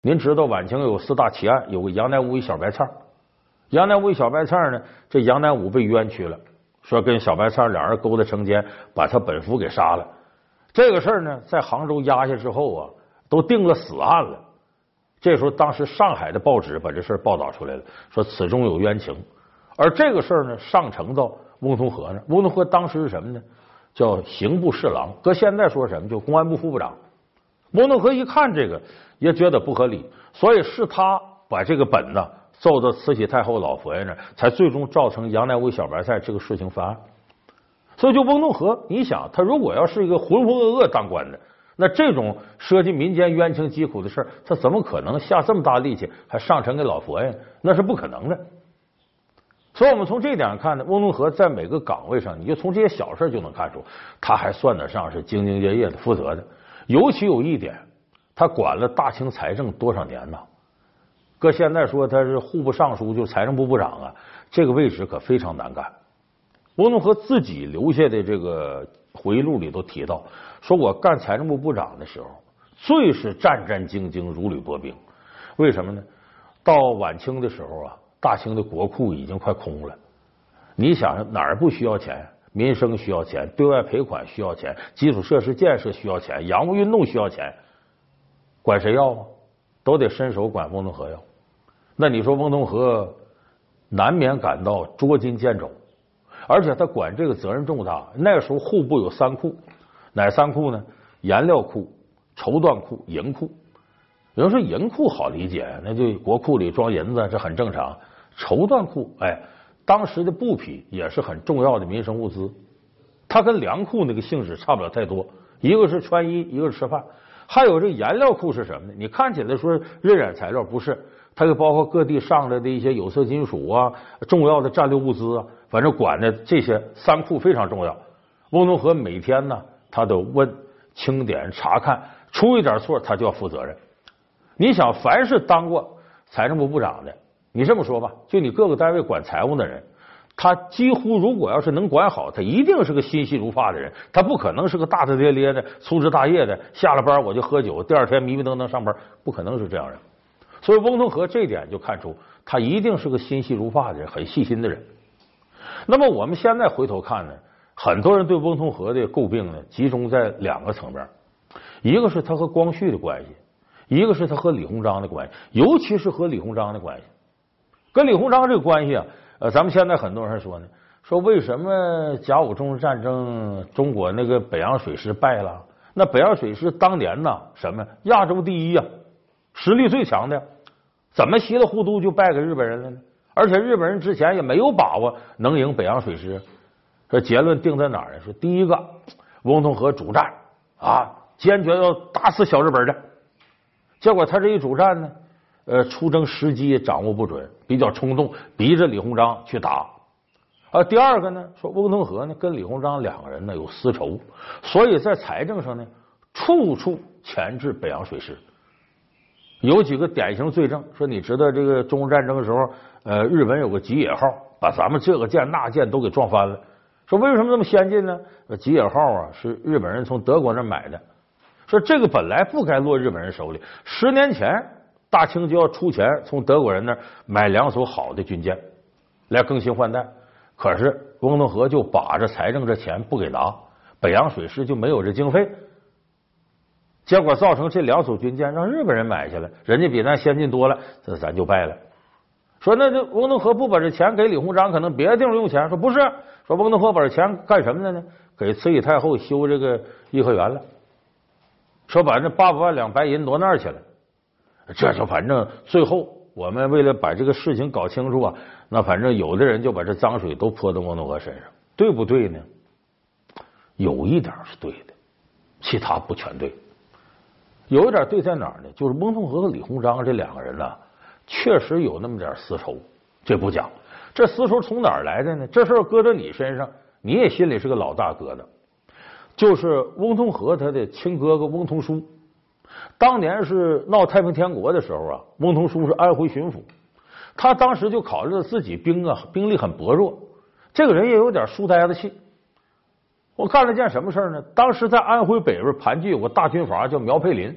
您知道晚清有4大奇案，有个杨乃武与小白菜。杨乃武与小白菜呢，这杨乃武被冤屈了，说跟小白菜两人勾搭成奸，把他本夫给杀了。这个事儿呢，在杭州压下之后啊，都定了死案了。这时候，当时上海的报纸把这事儿报道出来了，说此中有冤情。而这个事儿呢，上呈到翁同龢那。翁同龢当时是什么呢？叫刑部侍郎，搁现在说什么？就公安部副部长。翁同龢一看这个，也觉得不合理，所以是他把这个本呢奏到慈禧太后老佛爷那儿，才最终造成杨乃武小白菜这个事情翻案。所以，就翁同龢，你想，他如果要是一个浑浑噩噩当官的，那这种涉及民间冤情疾苦的事儿，他怎么可能下这么大力气还上呈给老佛爷？那是不可能的。所以我们从这点上看呢，翁同龢在每个岗位上，你就从这些小事就能看出，他还算得上是兢兢业业的、负责的。尤其有一点，他管了大清财政多少年呢？搁现在说他是户部尚书，就是财政部部长啊，这个位置可非常难干。翁同龢自己留下的这个回忆录里都提到，说我干财政部部长的时候，最是战战兢兢、如履薄冰。为什么呢？到晚清的时候啊，大清的国库已经快空了。你想哪儿不需要钱？民生需要钱，对外赔款需要钱，基础设施建设需要钱，洋务运动需要钱，管谁要啊？都得伸手管翁同龢要。那你说翁同龢难免感到捉襟见肘，而且他管这个责任重大。那时候户部有3库，哪3库呢？颜料库、绸缎库、银库。有人说银库好理解，那就国库里装银子，这很正常。绸缎库，当时的布匹也是很重要的民生物资，它跟粮库那个性质差不了太多，一个是穿衣，一个是吃饭。还有这颜料库是什么呢？你看起来说热染材料，不是，它就包括各地上来的一些有色金属啊、重要的战略物资啊，反正管的这些3库非常重要。翁同龢每天呢，他都问、清点、查看，出一点错他就要负责任。你想，凡是当过财政部部长的，你这么说吧，就你各个单位管财务的人，他几乎如果要是能管好，他一定是个心细如发的人，他不可能是个大大咧咧的、粗枝大叶的，下了班我就喝酒，第二天迷迷瞪瞪上班，不可能是这样人。所以翁同龢这点就看出他一定是个心细如发的人，很细心的人。那么我们现在回头看呢，很多人对翁同龢的诟病呢，集中在2个层面，一个是他和光绪的关系，一个是他和李鸿章的关系，尤其是和李鸿章的关系。跟李鸿章这个关系啊，咱们现在很多人说呢，说为什么甲午中日战争中国那个北洋水师败了？那北洋水师当年呢，什么亚洲第一啊，实力最强的，怎么稀里糊涂就败给日本人了呢？而且日本人之前也没有把握能赢北洋水师。这结论定在哪儿呢？说第一个，翁同龢主战啊，坚决要打死小日本的。结果他这一主战呢，出征时机掌握不准，比较冲动，逼着李鸿章去打。第二个呢，说翁同龢呢跟李鸿章2个人呢有私仇，所以在财政上呢处处钳制北洋水师。有几个典型罪证，说你知道这个中日战争的时候，日本有个吉野号把咱们这个舰那舰都给撞翻了。说为什么这么先进呢？吉野号啊是日本人从德国那买的，说这个本来不该落日本人手里。10年前大清就要出钱从德国人那儿买2艘好的军舰来更新换代，可是翁同龢就把着财政这钱不给拿，北洋水师就没有这经费，结果造成这2艘军舰让日本人买下来，人家比咱先进多了，这咱就败了。说那这翁同龢不把这钱给李鸿章，可能别的地方用钱。说不是，说翁同龢把这钱干什么的呢？给慈禧太后修这个颐和园了。说把这800万两白银挪那儿去了。这就反正最后我们为了把这个事情搞清楚啊，那反正有的人就把这脏水都泼到翁同龢身上，对不对呢？有一点是对的，其他不全对。有一点对在哪儿呢？就是翁同龢和李鸿章这2个人呢，确实有那么点私仇，这不讲。这私仇从哪儿来的呢？这事儿搁到你身上，你也心里是个老大哥的。就是翁同龢他的亲哥哥翁同书，当年是闹太平天国的时候啊，翁同书是安徽巡抚，他当时就考虑到自己兵力很薄弱，这个人也有点书呆子气。我干了件什么事呢？当时在安徽北边盘踞有个大军阀叫苗佩林，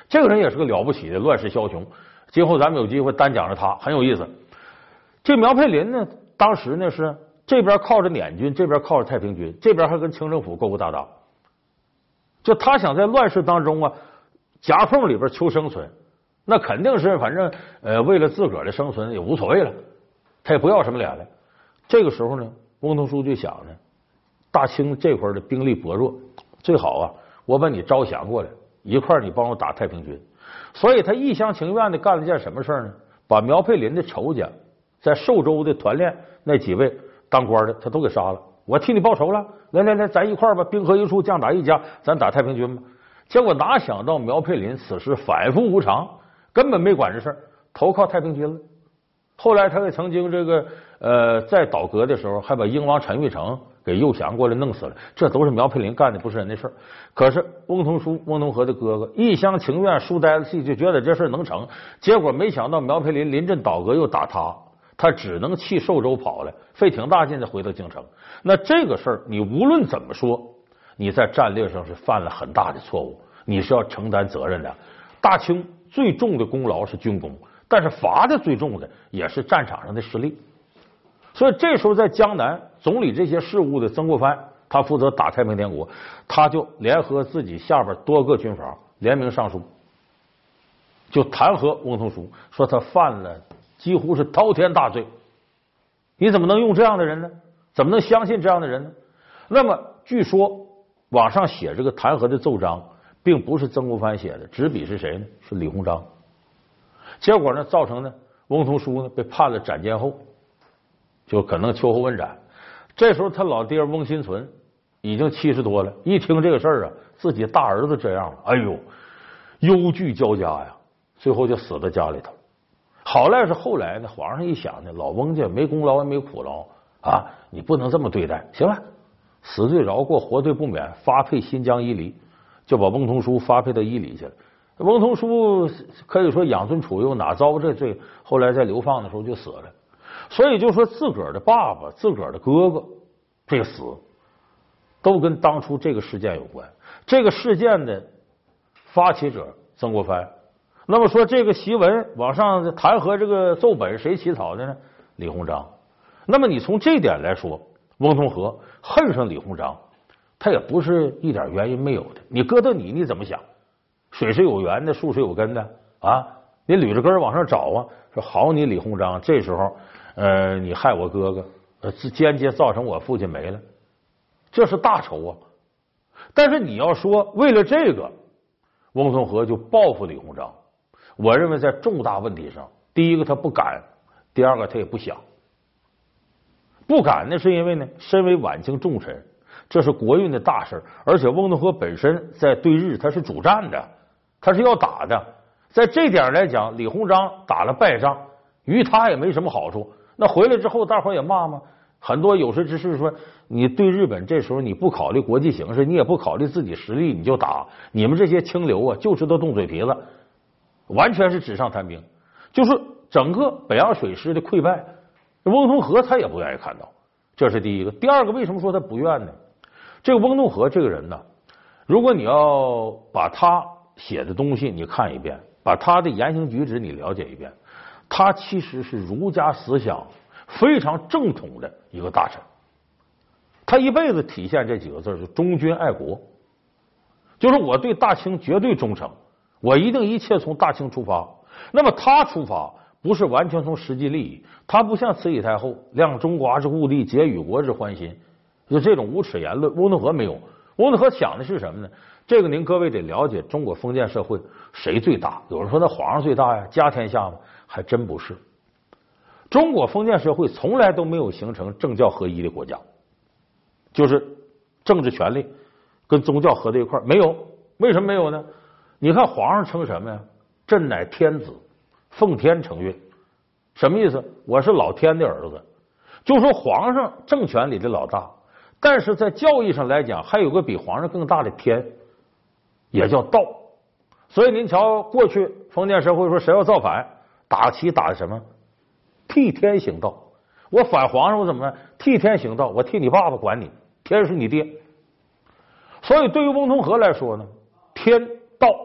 这个人也是个了不起的乱世枭雄，今后咱们有机会单讲着他，很有意思。这苗佩林呢，当时呢是这边靠着捻军，这边靠着太平军，这边还跟清政府勾勾搭搭，就他想在乱世当中啊夹缝里边求生存，那肯定是反正为了自个儿的生存也无所谓了，他也不要什么脸了。这个时候呢，翁同书就想呢，大清这会儿的兵力薄弱，最好啊我把你招降过来，一块儿你帮我打太平军。所以他一厢情愿的干了件什么事呢？把苗佩林的仇家在寿州的团练那几位当官的他都给杀了，我替你报仇了，来来来，咱一块儿吧，兵合一处，将打一家，咱打太平军吧。结果哪想到苗佩林此时反复无常，根本没管这事儿，投靠太平军了。后来他也曾经这个在倒戈的时候，还把英王陈玉成给诱降过来弄死了，这都是苗佩林干的，不是人的事儿。可是翁同书、翁同龢的哥哥一厢情愿，书呆子气，就觉得这事儿能成，结果没想到苗佩林临阵倒戈又打他只能弃寿州跑了，费挺大劲的回到京城。那这个事儿，你无论怎么说，你在战略上是犯了很大的错误，你是要承担责任的。大清最重的功劳是军功，但是罚的最重的也是战场上的失利。所以这时候在江南总理这些事务的曾国藩，他负责打太平天国，他就联合自己下边多个军阀联名上书，就弹劾翁同书，说他犯了几乎是滔天大罪，你怎么能用这样的人呢？怎么能相信这样的人呢？那么据说网上写这个弹劾的奏章并不是曾国藩写的，执笔是谁呢？是李鸿章。结果呢，造成呢翁同书呢被判了斩监候，就可能秋后问斩。这时候他老爹翁新存已经70多了，一听这个事儿啊，自己大儿子这样了，哎呦，忧惧交加呀，最后就死在家里头。好赖是后来呢，皇上一想呢，老翁家没功劳也没苦劳啊，你不能这么对待，行了，死罪饶过，活罪不免，发配新疆伊犁，就把翁同书发配到伊犁去了。翁同书可以说养尊处优，哪遭这罪？后来在流放的时候就死了。所以就说自个儿的爸爸、自个儿的哥哥这个死，都跟当初这个事件有关。这个事件的发起者曾国藩，那么说这个檄文往上弹劾这个奏本谁起草的呢？李鸿章。那么你从这点来说，翁同龢恨上李鸿章，他也不是一点原因没有的。你搁到你怎么想？水是有源的，树是有根的啊！你捋着根往上找啊，说好你李鸿章，这时候你害我哥哥，间接造成我父亲没了，这是大仇啊！但是你要说为了这个，翁同龢就报复李鸿章，我认为在重大问题上，第一个他不敢，第二个他也不想。不敢呢，是因为呢，身为晚清重臣，这是国运的大事，而且翁同龢本身在对日他是主战的，他是要打的。在这点来讲，李鸿章打了败仗，于他也没什么好处。那回来之后，大伙也骂吗？很多有识之士说，你对日本这时候你不考虑国际形势，你也不考虑自己实力，你就打，你们这些清流啊，就知道动嘴皮子，完全是纸上谈兵。就是整个北洋水师的溃败，翁同龢他也不愿意看到，这是第一个。第二个，为什么说他不愿呢？这个翁同龢这个人呢，如果你要把他写的东西你看一遍，把他的言行举止你了解一遍，他其实是儒家思想非常正统的一个大臣。他一辈子体现这几个字，就忠君爱国，就是我对大清绝对忠诚，我一定一切从大清出发。那么他出发不是完全从实际利益，他不像慈禧太后量中华之故地，结与国之欢心，就这种无耻言论。翁同龢没有，翁同龢想的是什么呢？这个您各位得了解，中国封建社会谁最大？有人说那皇上最大呀，家天下吗？还真不是。中国封建社会从来都没有形成政教合一的国家，就是政治权力跟宗教合在一块儿，没有。为什么没有呢？你看皇上称什么呀？朕乃天子，奉天承运。什么意思？我是老天的儿子。就说皇上政权里的老大，但是在教义上来讲，还有个比皇上更大的天，也叫道。所以您瞧，过去封建社会说谁要造反，打旗打的什么？替天行道。我反皇上，我怎么替天行道？我替你爸爸管你，天是你爹。所以对于翁同龢来说呢，天道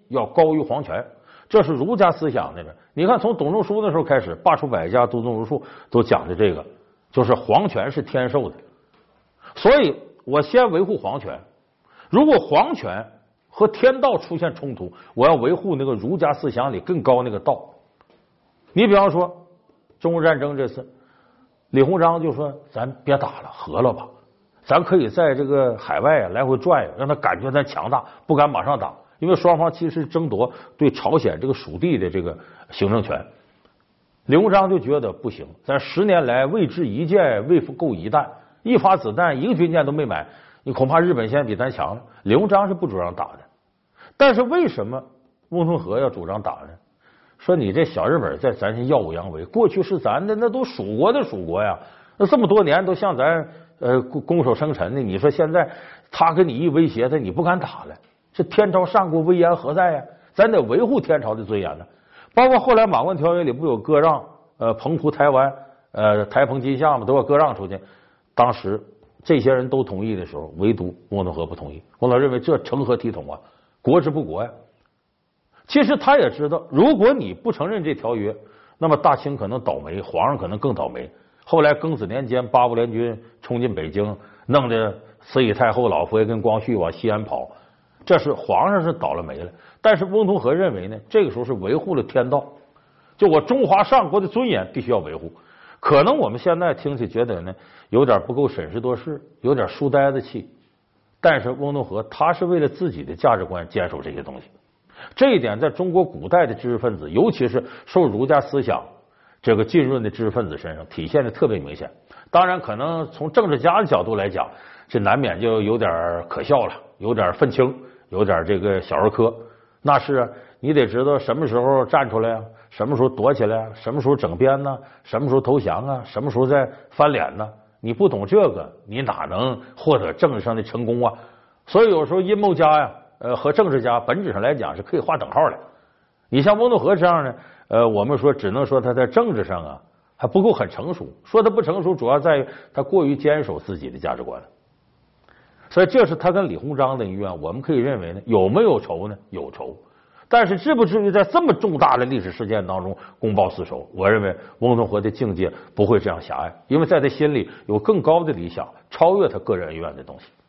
要高于皇权，这是儒家思想的。你看，从董仲舒那时候开始，罢黜百家，读宗儒术，都讲的这个，就是皇权是天授的，所以我先维护皇权。如果皇权和天道出现冲突，我要维护那个儒家思想里更高那个道。你比方说中日战争这次，李鸿章就说：“咱别打了，和了吧。咱可以在这个海外啊来回转悠，让他感觉咱强大，不敢马上打。因为双方其实争夺对朝鲜这个属地的这个行政权。”李鸿章就觉得不行，咱10年来未掷一箭，未购一弹，一发子弹一个军舰都没买，你恐怕日本现在比咱强了。李鸿章是不主张打的，但是为什么翁同龢要主张打呢？说你这小日本在咱是耀武扬威，过去是咱的，那都属国的属国呀，那这么多年都向咱拱手称臣的，你说现在他跟你一威胁他，你不敢打了，这天朝上国威严何在呀？咱得维护天朝的尊严呢。包括后来马关条约里不有割让澎湖、台湾、台澎金厦嘛，都要割让出去。当时这些人都同意的时候，唯独翁同龢不同意。翁同龢认为这成何体统啊，国之不国呀。其实他也知道，如果你不承认这条约，那么大清可能倒霉，皇上可能更倒霉。后来庚子年间，八国联军冲进北京，弄得慈禧太后、老佛爷跟光绪往西安跑，这是皇上是倒了霉了。但是翁同龢认为呢，这个时候是维护了天道，就我中华上国的尊严必须要维护。可能我们现在听起觉得呢，有点不够审时度势，有点书呆子气。但是翁同龢他是为了自己的价值观坚守这些东西，这一点在中国古代的知识分子，尤其是受儒家思想这个浸润的知识分子身上体现的特别明显。当然，可能从政治家的角度来讲，这难免就有点可笑了，有点愤青，有点这个小儿科。那是啊，你得知道什么时候站出来啊，什么时候躲起来啊，什么时候整编呢，什么时候投降啊，什么时候再翻脸呢？你不懂这个，你哪能获得政治上的成功啊？所以有时候阴谋家呀，和政治家本质上来讲是可以划等号的。你像翁同龢这样呢，我们说只能说他在政治上啊还不够很成熟。说他不成熟，主要在于他过于坚守自己的价值观了。所以这是他跟李鸿章的恩怨。我们可以认为呢，有没有仇呢？有仇，但是至不至于在这么重大的历史事件当中公报私仇。我认为翁同龢的境界不会这样狭隘，因为在他心里有更高的理想，超越他个人恩怨的东西。